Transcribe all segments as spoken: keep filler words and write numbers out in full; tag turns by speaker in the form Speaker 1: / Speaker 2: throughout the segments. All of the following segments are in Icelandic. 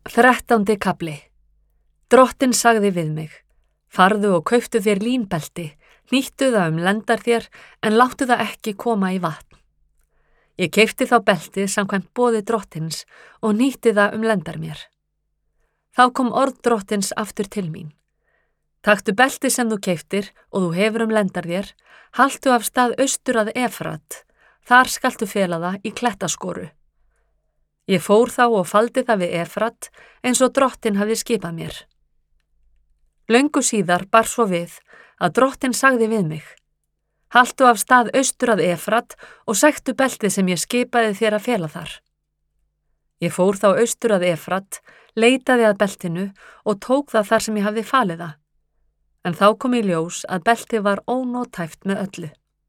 Speaker 1: Þrettándi kafli. Drottinn sagði við mig: farðu og kauptu þér línbelti, hnýttu það um lendar þér, en láttu það ekki koma í vatn. Ég keypti þá beltið samkvæmt boði drottins og hnýtti það um lendar mér. Þá kom orð drottins aftur til mín: taktu beltið sem þú keyptir og þú hefur um lendar þér, haltu af stað austur að Efrat, þar skaltu fela það í klettaskoru. Ég fór þá og faldi það við Efrat eins og drottinn hafði skipað mér. Löngu síðar bar svo við að drottinn sagði við mig: haltu af stað austur að Efrat og sæktu beltið sem ég skipaði þér að fela þar. Ég fór þá austur að Efrat, leitaði að beltinu og tók það þar sem ég hafði falið það. En þá kom í ljós að beltið var ónótæft með öllu.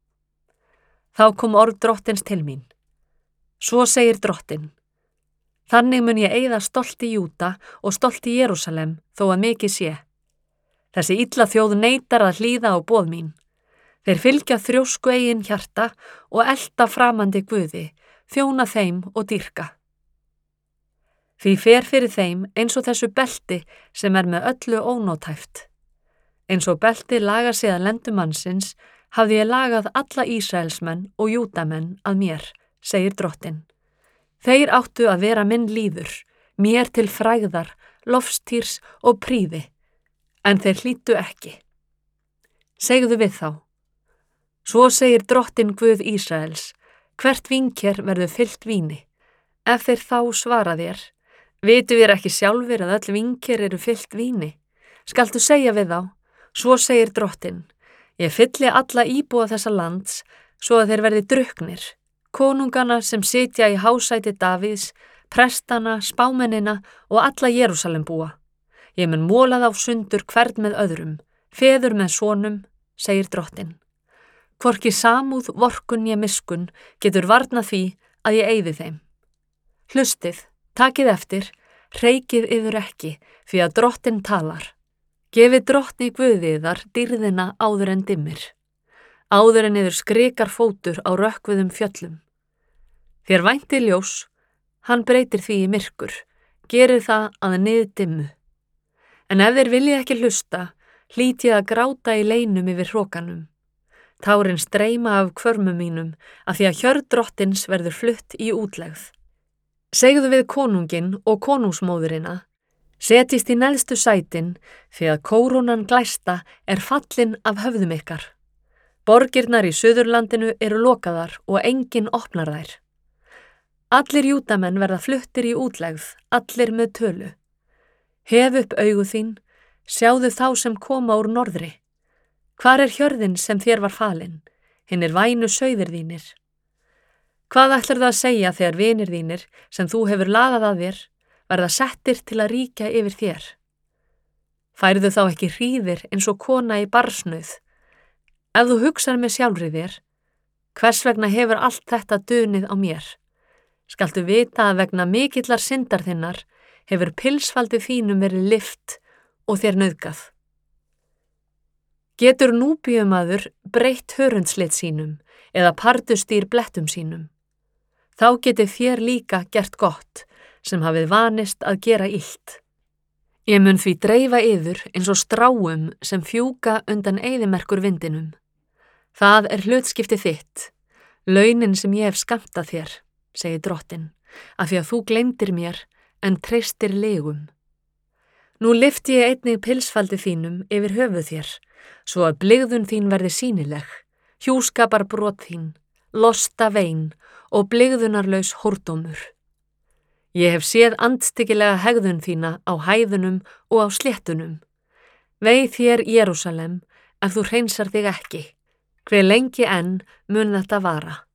Speaker 1: Þá kom orð drottins til mín: svo segir drottinn: þannig mun ég eyða stolti Júda og stolti Jerúsalem þó að mikið sé. Þessi illa þjóð neitar að hlýða á boð mín. Þeir fylgja þrjósku eigin hjarta og elta framandi guði, þjóna þeim og dýrka. Því fer fyrir þeim eins og þessu belti sem er með öllu ónótæft. Eins og belti laga sig að lendum mannsins, hafði ég lagað alla Ísraelsmenn og Júdamenn að mér, segir drottinn. Þeir áttu að vera minn líður, mér til frægðar, lofstýrs og príði, en þeir hlýddu ekki. Segðu við þá: svo segir drottinn Guð Ísraels: hvert vínker verður fyllt víni. Ef þeir þá svara þér: vitum við ekki sjálfir að öll vínker eru fyllt víni, skaltu segja við þá: svo segir drottinn: ég fylli alla íbúa þessa lands svo að þeir verði drukknir, konungana sem sitja í hásæti Davíðs, prestana, spámennina og alla Jerúsalembúa. Ég mun mola þá sundur hvern með öðrum, feður með sonum, segir drottinn. Hvorki samúð, vorkunn né miskunn getur varnað því að ég eyði þeim. Hlustið, takið eftir, hreykið yður ekki, því að drottinn talar. Gefið drottni Guði yðar dýrðina áður en dimmir, áður en yður skrikar fótur á rökkvuðum fjöllum. Þér vænti ljós, hann breytir því í myrkur, gerir það að nið dimmu. En ef þeir vilja ekki hlusta, hlýt ég að gráta í leinum yfir hrokanum. Tárin streyma af hvörmum mínum af því að hjörð drottins verður flutt í útlegð. Segðu við konunginn og konungsmóðurina: setjist í neðstu sætin, því að kórónan glæsta er fallin af höfðum ykkar. Borgirnar í Suðurlandinu eru lokaðar og enginn opnar þær. Allir Júdamenn verða fluttir í útlegð, allir með tölu. Hef upp augu þín, sjáðu þá sem koma úr norðri. Hvar er hjörðin sem þér var falin, hinnir vænu sauðir þínir? Hvað ætlarðu að segja þegar vinir þínir, sem þú hefur laðað að þér, verða settir til að ríkja yfir þér? Færðu þá ekki hríðir eins og kona í barsnauð? Ef þú hugsar með sjálfri þér: hvers vegna hefur allt þetta dunið á mér? Skaltu vita að vegna mikillar syndar þinnar hefur pilsfaldi þínum verið lyft og þér nauðgað. Getur núbíumaður breytt hörundslit sínum eða pardustýr blettum sínum? Þá geti þér líka gert gott, sem hafið vanist að gera illt. Ég mun því dreifa yður eins og stráum sem fjúka undan eyðimerkur vindinum. Það er hlutskipti þitt, launin sem ég hef skammtað þér, segir drottinn, af því að þú gleymdir mér en treystir legum. Nú lyfti ég einnig pilsfaldi þínum yfir höfuð þér, svo að blygðun þín verði sýnileg, hjúskapar brot þín, losta vein og blygðunarlaus hórdómur. Ég hef séð andstyggilega hegðun þína á hæðunum og á sléttunum. Vei þér, Jerúsalem, ef þú hreinsar þig ekki, hve lengi enn mun þetta vara.